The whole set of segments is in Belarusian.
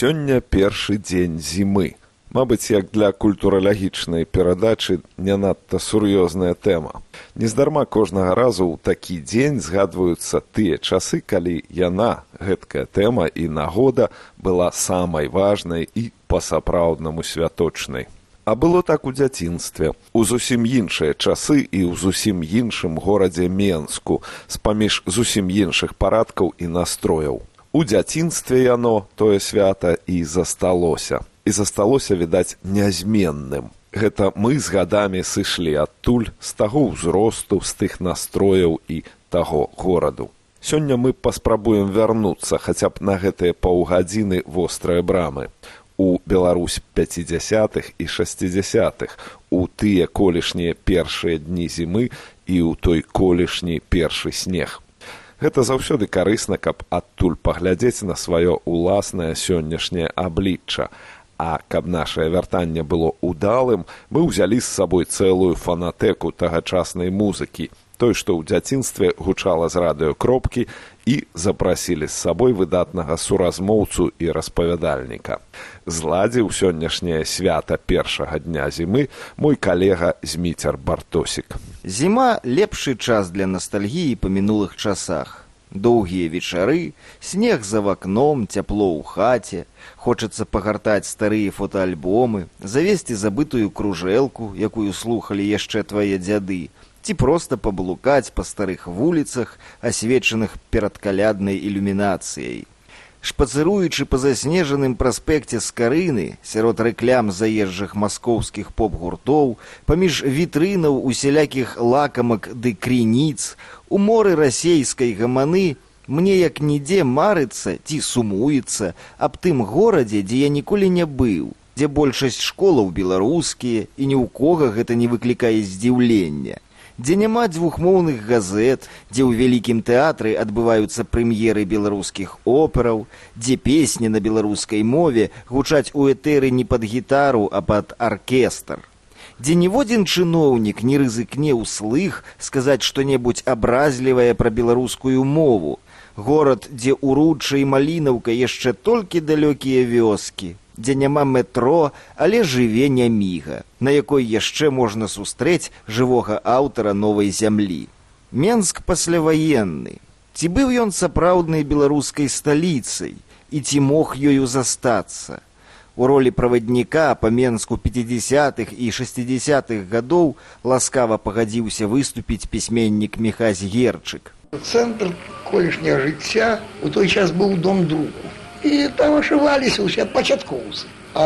Сёння першы дзень зімы. Мабыць, як для культуралагічнай перадачы не надта сур'ёзная тэма. Нездарма кожнага разу ў такі дзень згадваюцца тыя часы, калі яна, гэткая тэма і нагода, была самай важнай і па-сапраўднаму святочнай. А было так у дзяцінстве, у зусім іншыя часы і ў зусім іншым горадзе Менску, з-паміж зусім іншых парадкаў і настрояў. У дзяцінстве яно, тое свята, і засталося. І засталося, відаць, нязменным. Гэта мы з гадамі сышлі адтуль, з таго ўзросту, з тых настрояў і таго гораду. Сёння мы паспрабуем вярнуцца хаця б на гэтыя паўгадзіны вострыя брамы. У Беларусь 50-х і 60-х, у тыя колішнія першыя дні зімы і ў той колішні першы снег. Гэта заўсёды карысна, каб адтуль паглядзець на сваё ўласнае сённяшняе аблічча. А каб нашае вяртанне было ўдалым, мы ўзялі з сабой цэлую фанатэку тагачаснай музыкі, той, што ў дзяцінстве гучала з радыёкропкі, і запрасілі з сабой выдатнага суразмоўцу і распавядальніка. Зладзіў сённяшняе свята першага дня зімы мой калега Зміцер Бартосік. Зіма – лепшы час для настальгіі па мінулых часах. Доўгія вечары, снег за вакном, цяпло ў хаце, хочацца пагартаць старыя фотаальбомы, завесці забытую кружэлку, якую слухалі яшчэ твае дзяды, ці проста паблукаць па старых вуліцах, асвечаных перадкаляднай ілюмінацыяй. Шпацыруючы па заснежаным праспекце Скарыны, сярод рэклям заезджых маскоўскіх поп-гуртоў, паміж вітрынаў усялякіх лакамак ды крыніц, у моры расейскай гаманы, мне як нідзе марыцца ці сумуецца аб тым горадзе, дзе я ніколі не быў, дзе большасць школаў беларускія і ні ў кога гэта не выклікае здзіўлення, дзе няма дзвюхмоўных газет, дзе ў вялікім тэатры адбываюцца прэм'еры беларускіх операў, дзе песні на беларускай мове гучаць у этэры не пад гітару, а пад аркестр, дзе ніводзін чыноўнік не рызыкне ўслых сказаць што-небудзь абразлівае пра беларускую мову, горад, дзе ўручча і малінаўка яшчэ толькі далёкія вёскі, дзе няма метро, але жыве няміга, на якой яшчэ можна сустрэць жывога аўтара новай зямлі. Менск пасляваенны. Ці быў ён сапраўднай беларускай сталіцай і ці мог ёю застацца? У ролі правадніка па Менску 50-х і 60-х гадоў ласкава пагадзіўся выступіць пісьменнік Міхась Герчык. Цэнтр колішняга жыцця у той час быў дом друку. І там ашываліся ўсе пачаткоўцы.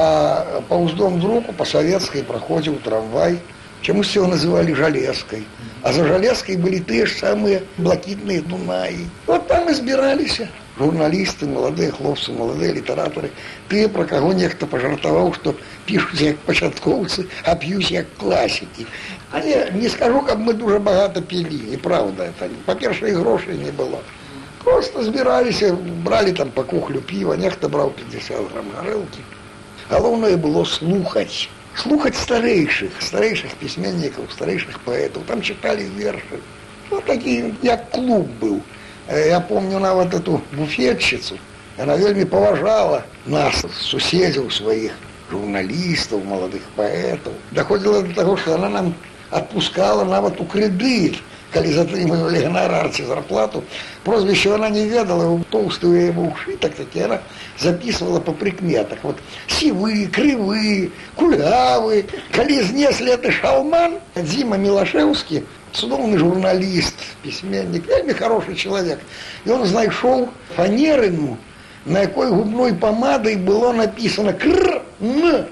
А паўз дом друку па савецкай праходзіў трамвай. Чамусь его называлі Жалезкай. А за Жалезкай былі тыя ж самыя блакітныя Дунаі. Вот там і збіраліся журналісты, маладыя хлопцы, маладыя літаратары. Тыя, пра каго нехта пажартаваў, што пішуць як пачаткоўцы, а п'юць як класікі. Але не скажу, каб мы дуже багата пілі. І праўда, па-першае, грошай не было. Просто збіраліся, бралі там па кухлю піва, нехта браў 50 грам гарэлкі. Галоўнае было слухаць. Слухаць старэйшых пісьменнікаў, старэйшых паэтаў. Там чыталі вершы. Ну, такі, як клуб быў. Я помню нават эту буфетчыцу. Яна вельмі паважала нас, суседзяў сваіх, журналістаў, маладых паэтаў. Даходзіла да таго, што яна нам адпускала нават у крэдыт, калі затрымывалі ганарар ці зарплату. Прозвішча яна не ведала, тоўсты ў яе быў шытак, такі яна запісвала па прыкметах. Вот сівы, крывы, кулявы. Калі знеслі гэты шалман, Дзіма Мілашэўскі, цудоўны журналіст, пісьменнік, вельмі хорошы чалавек. Ён знайшоў фанерыну, на якой губной памадай было напісана «Кр-Н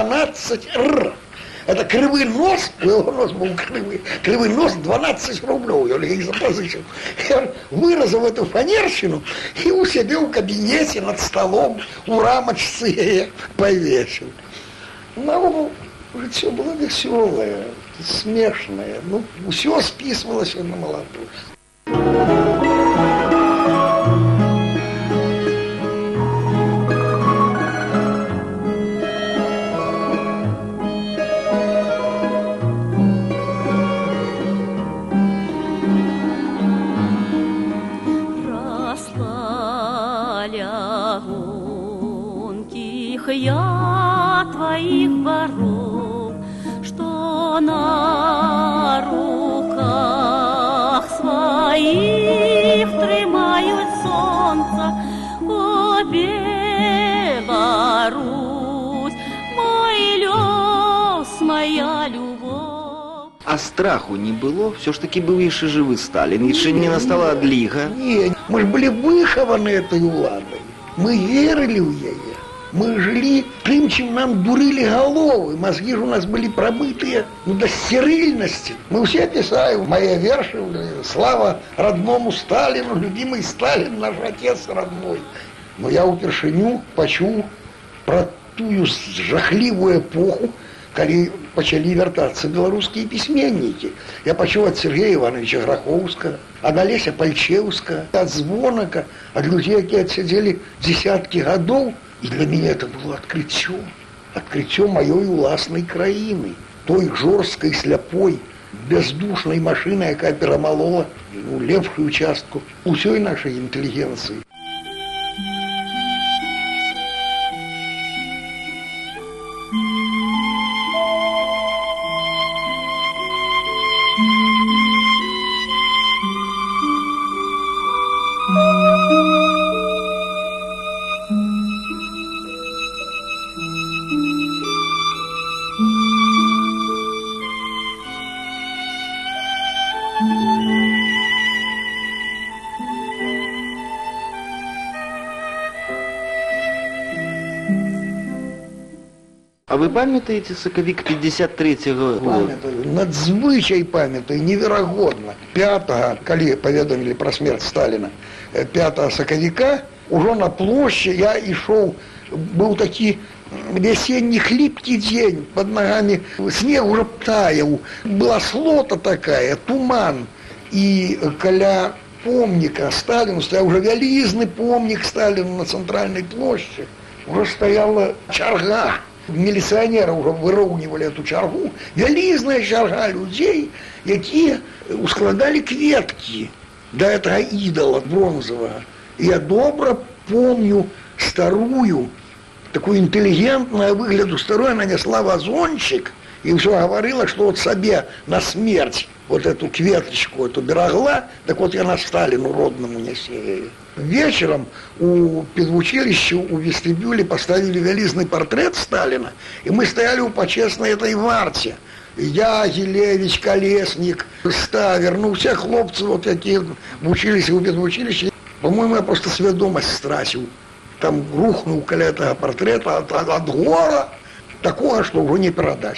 12-Р». Это крывы нос, у яго нос быў крывы нос 12 рублёў, ён іх запазычыў. Ён выразаў эту фанерщину і у сябе ў кабінеце над столом у рамачцы яе павесіў. Наогул жыццё было вясёлае, смешнае, ну, усё спісвалася на маладосць. Лягунки Помнях я твоих боров, что на руках своих тримають сонце, о, Беларусь, мой лёс, моя любовь. А страху не было? Все ж таки был еще живый Сталин, еще не настала одлига. Не, мы же были выхованы этой уладой. Мы верили в яе. Мы жили тем, чем нам дурили головы. Мозги же у нас были промытые до стерильности. Мы все писали, мои верши, слава родному Сталину, любимый Сталин, наш отец родной. Но я упершыню почуў про тую жахливую эпоху, когда начали вертаться белорусские письменники. Я почуў от Сергея Ивановича Граховского, от Олеся Пальчевского, от Звонака, от людей, которые отсидели десятки годов. И для меня это было открытие моей уласной краины, той жорсткой, сляпой, бездушной машины, яка перамалола лепшую частку усёй нашей интеллигенции. А вы памятаете сакавік 53-го года? Памятаю, надзвычай памятаю, неверагодна. 5-го, калі паведамілі пра смерць Сталіна, 5 сакавіка, ужо на плошчы я ішоў, быў такі весенний хлипкий день, под ногами снег уже таял, была слота такая, туман, и каля помника Сталину, стоял уже вялізны помник Сталину на центральной площади, уже стояла чарга. Милиционеры уже выроўнівалі эту чаргу, вялізная чарга людей, якія ускладали кветки до этого идола бронзового. И я добро помню старую, такую интеллигентную выгляду старую, она несла вазончик и все говорила, что вот себе на смерть вот эту кветочку эту берегла, так вот я на Сталину родному несе. Вечером у педвучилища, у вестибюля поставили вялізный портрет Сталина, и мы стояли у почесной этой варте. Я, Елевич, Колесник, Ставер, ну все хлопцы вот такие в училище, у педвучилища. По-моему, я просто сведомость стратил. Там рухнул каля этого портрета от гора, такого, что уже не передать.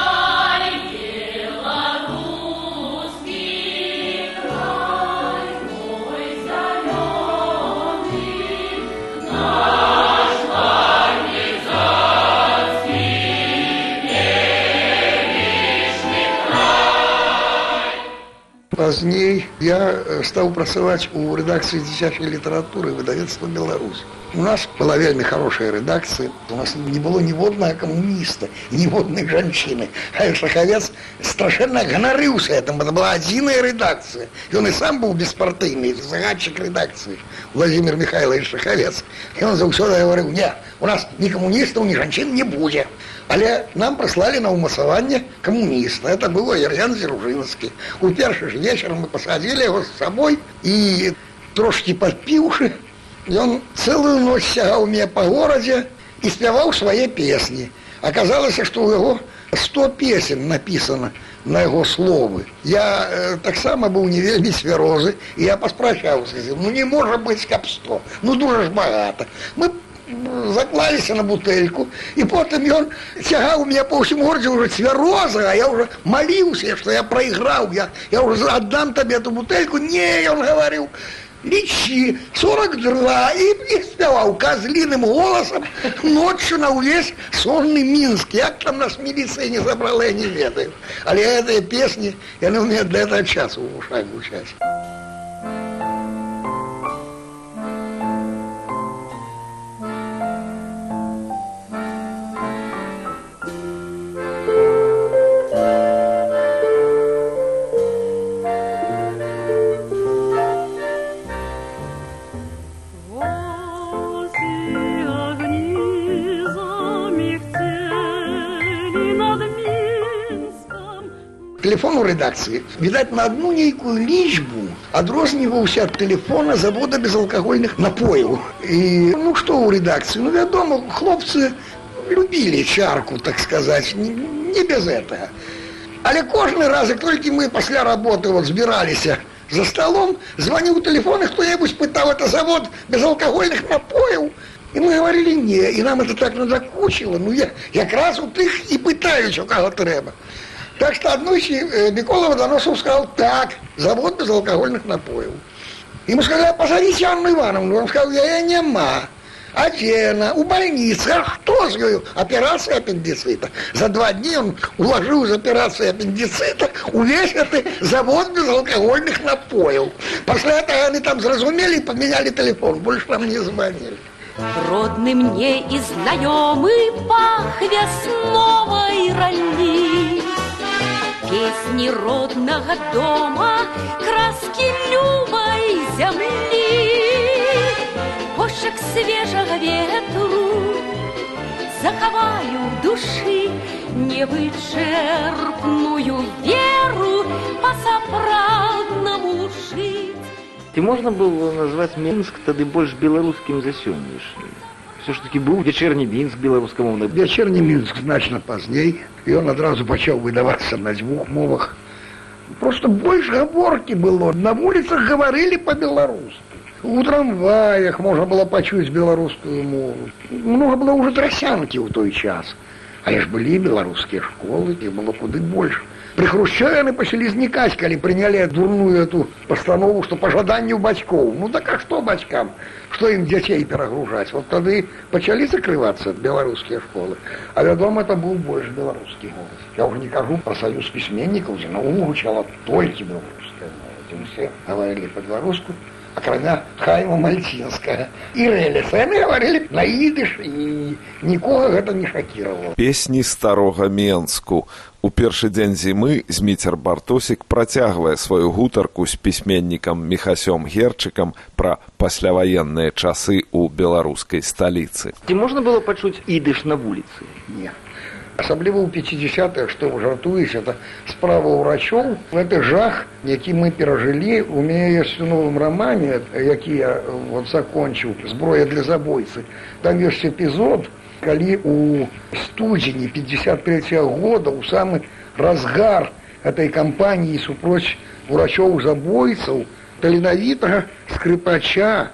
Поздней я стал працаваць у редакции дзіцячай литературы выдавецтва «Беларусь». У нас была вельмі хорошая редакция, у нас не было ніводнага камуніста, ніводнай жанчыны. А Шахавец страшэнна ганарыўся этим, это была адзіная редакция. И он и сам был беспартыйный, загадчик редакции, Владимир Михайлович Шахавец. И он заўсёды говорил, не, у нас ни коммунистов, ни жанчын не будет. Але нам прислали на умасаванне коммуниста. Это было Ергян Дзяружынскі. У першы ж вечер мы посадили его с собой и трошки подпивши, и он целую ночь сягал мне по городе и спевал свои песни. Оказалось, что у него 100 песен написано на его словы. Я так само был не вельмі свярозы, и я поспрачаўся, ну не может быть каб 100, ну дуже ж багато. Мы заклаліся на бутэльку, и потом он тягал меня по всему городе уже цвяроза, а я уже молился, что я проиграл, я уже отдам тебе эту бутыльку. Не, он говорил, лечи, 42, и спевал козлиным голосом ночью на увесь сонный Минск. Як там нас милиция не забрала, я не ведаю. Але этой песни, я у меня для этого часу в ушах гучать. Огни Телефон у рэдакцыі, відаць, на одну нейкую лічбу адрозніваўся ад тэлефона завода безалкагольных напояў. І, што ў рэдакцыі? Вядома, хлопцы любілі чарку, так сказаць, не без этого. Але кожны раз, як толькі мы пасля работы збіраліся за столом, звоніў тэлефон, і хто-небудзь пытаў, это завод безалкагольных напояў. И мы говорили не, и нам это так надокучило. Якраз у тых и пытаюсь, у кого треба. Так что однойчі Микола Водоносов сказал, так, завод безалкогольных напоев. Ему сказали, позовите Анну Ивановну. Он сказал, я нема. А где она? У больницы. А что с ней? Операция аппендицита. За 2 дня он уложил из операции аппендицита увесь этот завод безалкогольных напоев. После этого они там зразумели и поменяли телефон. Больше нам не звонили. Родный мне и знакомый пах весновой роли, песни родного дома, краски любой земли, пошек свежего ветру заковаю в души невычерпную веру по-сапраўднаму жить. Ці можна было назваць Мінск тады больш беларускім за сённяшні? Все ж таки быў вечерні Мінск беларускамоўны. Вечерні Мінск значна пазней, і ён адразу пачаў выдавацца на 2 мовах. Просто больш гаворкі было. На вуліцах гаварылі па-беларуску. У трамваях можна было пачуць беларускую мову. Много было уже трасянкі ў той час. Але ж былі беларускія школы, і было куды больш. При Хрущеве они пошли зникать, когда приняли дурную эту постанову, что по жаданию бацьков. Так а что бацькам? Что им детей перегружать? Вот тогда и начали закрываться белорусские школы. А вядома, это был больше белорусский голос. Я уже не кажу про союз письменников, где наука учала только белорусская. Все говорили по-белорусски, окромя Хайма Мальтинская. И Релиса. Они говорили на идыш, и никого это не шокировало. Песни старого Менску. У першы дзень зімы Зміцер Бартосік працягвае сваю гутарку з пісьменнікам Міхасём Герчыкам пра пасляваенныя часы ў беларускай сталіцы. Ці можна было пачуць ідыш на вуліцы? Не. Асабліва ў 50-х, што вы жартуеце, это справа ўрачоў. Гэта жах, які мы перажылі у мяне ёсць у новым рамане, які я закончыў «Зброя для забойцы». Там ёсць эпізод, калі у студзені 53 года, у самы разгар этой кампаніі супроць урачоў-забойцаў, таленавітага скрыпача,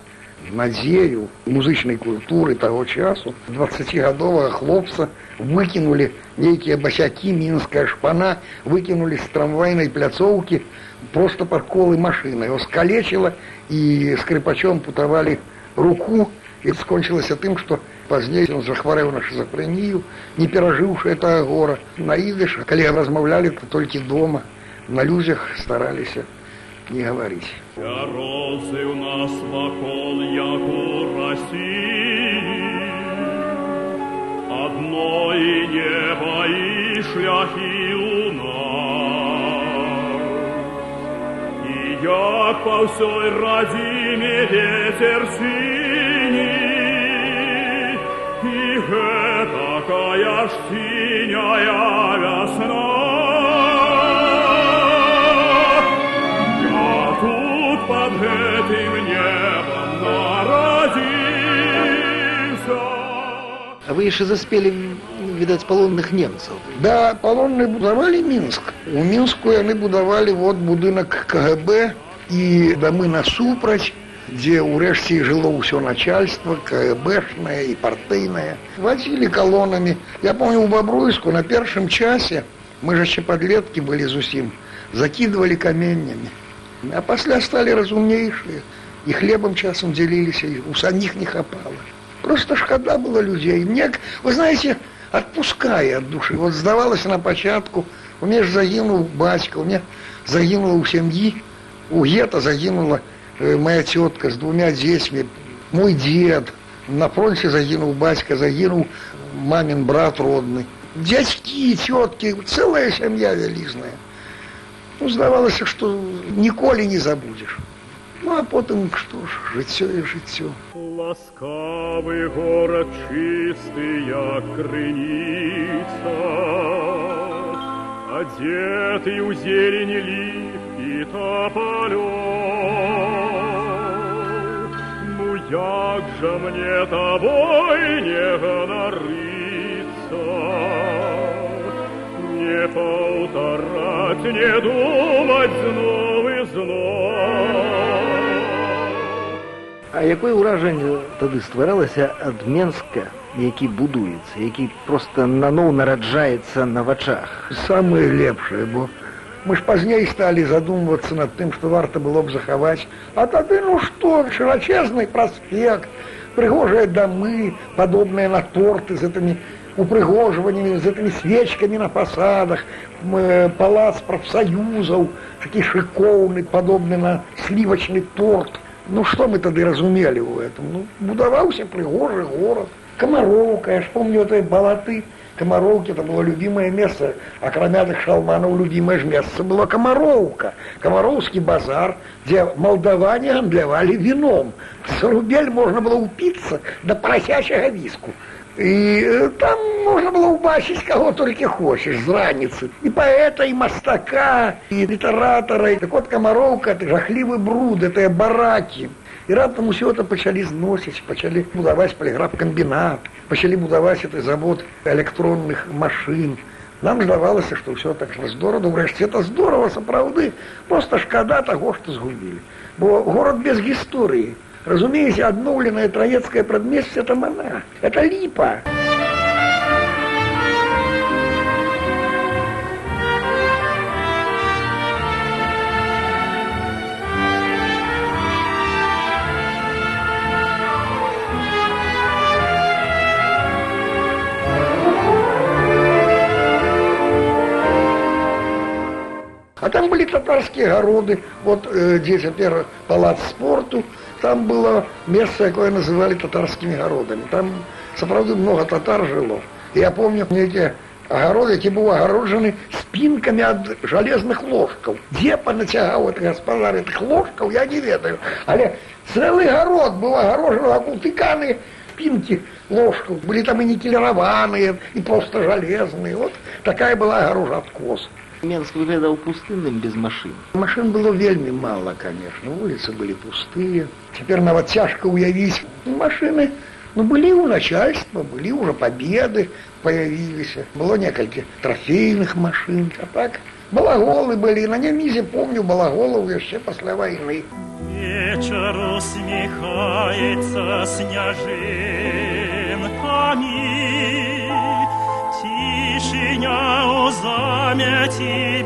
надзею музычнай культуры таго часу, 20гадовага хлопца выкінулі нейкія басякі, мінская шпана, выкінулі з трамвайнай пляцоўкі просто пад колы машыны. Его скалечыла, і скрыпачом путавалі руку, і скончылася тым, што пазней он захварэў на шизофренію, не перажыўшы этого гора. На ідыш, калі размаўлялі, то толькі дома, на людзях стараліся не гаварыць. Бярозы у нас вакол, як у России, одно и небо, и шляхи у нас. И як по всей родиме ветер синий, и такая ж синяя весна. Под этим небом народился. А вы еще заспели, видать, полонных немцев. Да, полонные будовали Минск. У Минску они будовали будынок КГБ и домы насупраць, где урэшце жило все начальство, КГБшное и партийное. Возили колоннами. Я помню, у Бобруйску на первом часе, мы же еще подлетки были зусім, закидывали каменьями. А после стали разумнейшие, и хлебом часом делились, и у самих не хапало. Просто шкода было людей. Мне, вы знаете, отпуская от души. Вот сдавалось на початку, у меня же загинул батька, у меня загинула у семьи, у гетто загинула моя тетка с 2 детьми, мой дед, на фронте загинул батька, загинул мамин брат родный. Дядьки, тетки, целая семья велизная. Здавалось, что ніколі не забудешь. А потом, что ж, жыццё и жыццё. Ласкавый город чистый, як крыница, а Одетый у зелени лип и тополёв. Ну як же мне тобой не гонориться, не полторать, не думать знов и знов. А якое ўражанне тады стваралася ад Менска, які будуецца, які проста наноў нараджаецца на вачах? Самое лепшее, бо мы ж пазней стали задумываться над тым, что варто было б захаваць. А тады, ну что, широчезный проспект, пригожие домы, подобные на торты с этими упрыгоживаниями, с этими свечками на фасадах, палац профсоюзов, такие шиковный, подобный на сливочный торт. Ну что мы тогда разумели в этом? Ну, будовался пригожий город. Комаровка, я ж помню этой балаты. Комаровки, это было любимое место, а кроме этих шалманов любимое же место было Комаровка. Комаровский базар, где молдаване гандлявали вином. За рубель можно было упиться до поросячьего виску. И там можно было убачить кого только хочешь, с раницы. И поэта, и мастака, и литератора. И так вот Комаровка, это жахливый бруд, это бараки. И раптом все это почали зносить, почали будовать полиграфкомбинат, почали будовать этот завод электронных машин. Нам здавалось, что все так здорово, врешті это здорово, сапраўды, просто шкода того, что сгубили. Бо город без истории. Разумеется, обновленное Троецкое предместье – это мана, это липа. А там были татарские огороды, вот где теперь палац спорту, там было место, которое называли татарскими огородами. Там, справді, много татар жило. И я помню, эти огороды, эти были огорожены спинками от железных ложков. Где понатягал этот господар этих ложков, я не ведаю. Але целый огород был огорожен, как утыканы спинки ложков. Были там и никелированные, и просто железные. Вот такая была огорожа откос. Менск выглядал пустынным без машин. Машин было вельми мало, конечно. Улицы были пустые. Теперь нават тяжко уявить. Машины, были у начальства, были уже победы появились. Было несколько трофейных машин. А так, балаголы были. На Немизе, помню, балаголов еще после войны. Вечер усмехается снежинками. Тишиня у замети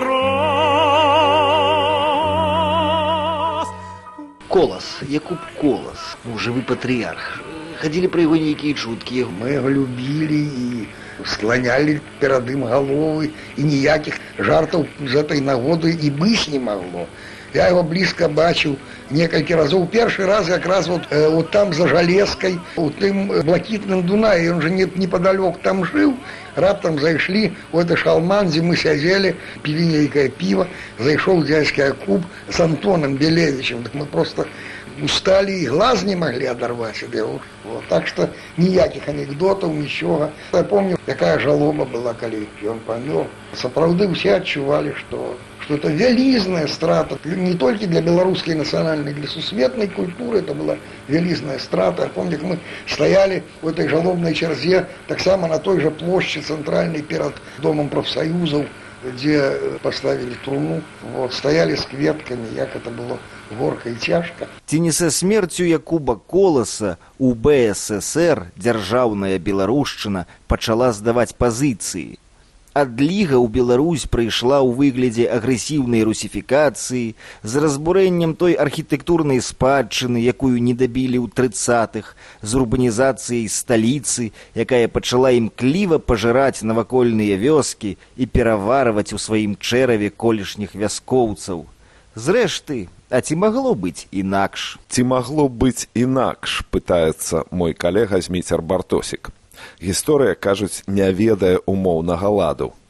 берез. Колас, Якуб Колас, живый патриарх. Ходили про его некие чутки. Мы его любили и склоняли перед им головы, и никаких жартов з этой нагоды и быть не могло. Я его близко бачил несколько разов. Первый раз как раз вот там за Железкой, вот тем блакитным Дунае, он же неподалеку там жил. Раптом зайшли в этот шалман, где мы сидели, пили некое пиво. Зайшел дядька Якуб с Антоном Белевичем. Так мы просто устали и глаз не могли оторвать себе. Вот. Так что никаких анекдотов, ничего. Я помню, какая жалоба была, когда он помер. Сапраўды все отчували, что это велизная страта. Не только для белорусской национальной, для сусветной культуры это была велизная страта. Я помню, как мы стояли в этой жалобной черзе, так само на той же площади центральной перед Домом профсоюзов, где поставили труну, стояли с кветками, як это было горка и тяжко. Ці не са смерцю Якуба Коласа у БССР дзяржаўная беларушчына пачала здаваць пазіцыі. Адліга ў Беларусь прыйшла ў выглядзе агрэсіўнай русіфікацыі з разбурэннем той архітэктурнай спадчыны, якую не дабілі ў 30-х, з урбанізацыяй сталіцы, якая пачала імкліва пажыраць навакольныя вёскі і пераварваць у сваім чэраве колішніх вяскоўцаў. Зрэшты, а ці магло быць інакш? Ці магло быць інакш, пытаецца мой калега Зміцер Бартосік. Гісторыя, кажуць, не ведае умоўнага ладу.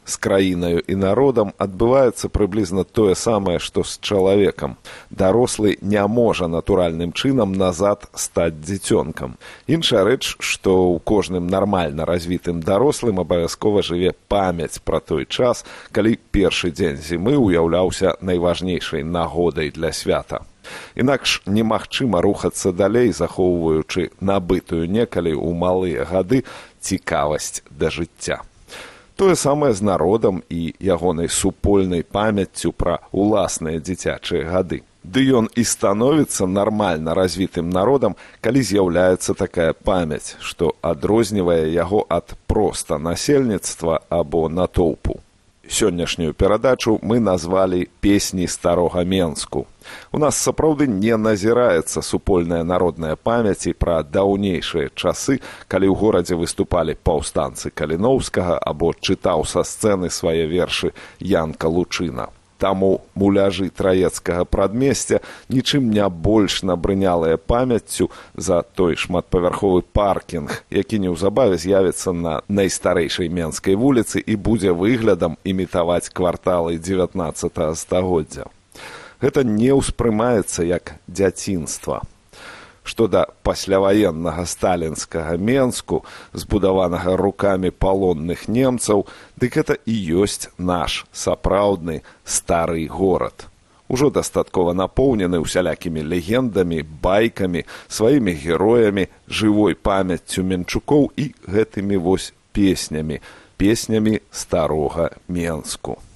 З краінаю і народам адбываецца прыблізна тое самае, што з чалавекам. Дарослы не можа натуральным чынам назад стаць дзіцёнкам. Іншая рэч, што ў кожным нармальна развітым дарослым абавязкова жыве памяць пра той час, калі першы дзень зімы ўяўляўся найважнейшай нагодай для свята. Інакш немагчыма рухацца далей, захоўваючы набытую некалі ў малыя гады цікавасць да жыцця. Тое самае з народам і ягонай супольнай памяццю пра ўласныя дзіцячыя гады. Ды ён і становіцца нармальна развітым народам, калі з'яўляецца такая памяць, што адрознівае яго ад проста насельніцтва або натоўпу. Сённяшнюю перадачу мы назвалі «Песні старога Менску». У нас сапраўды не назіраецца супольная народная памяць пра даўнейшыя часы, калі ў горадзе выступалі паўстанцы Каліноўскага або чытаў са сцэны свае вершы Янка Лучына. Таму муляжы траецкага прадмесця нічым не больш набрынялыя памяццю за той шматпавярховы паркінг, які неўзабаве з'явіцца на найстарэйшай Менскай вуліцы і будзе выглядам імітаваць кварталы 19 стагоддзя. Гэта не ўспрымаецца як дзяцінства. Што да пасляваеннага сталінскага Менску, збудаванага рукамі палонных немцаў, дык гэта і ёсць наш сапраўдны стары горад. Ужо дастаткова напоўнены усялякімі легендамі, байкамі, сваімі героямі, жывой памяццю менчукоў і гэтымі вось песнямі старога Менску.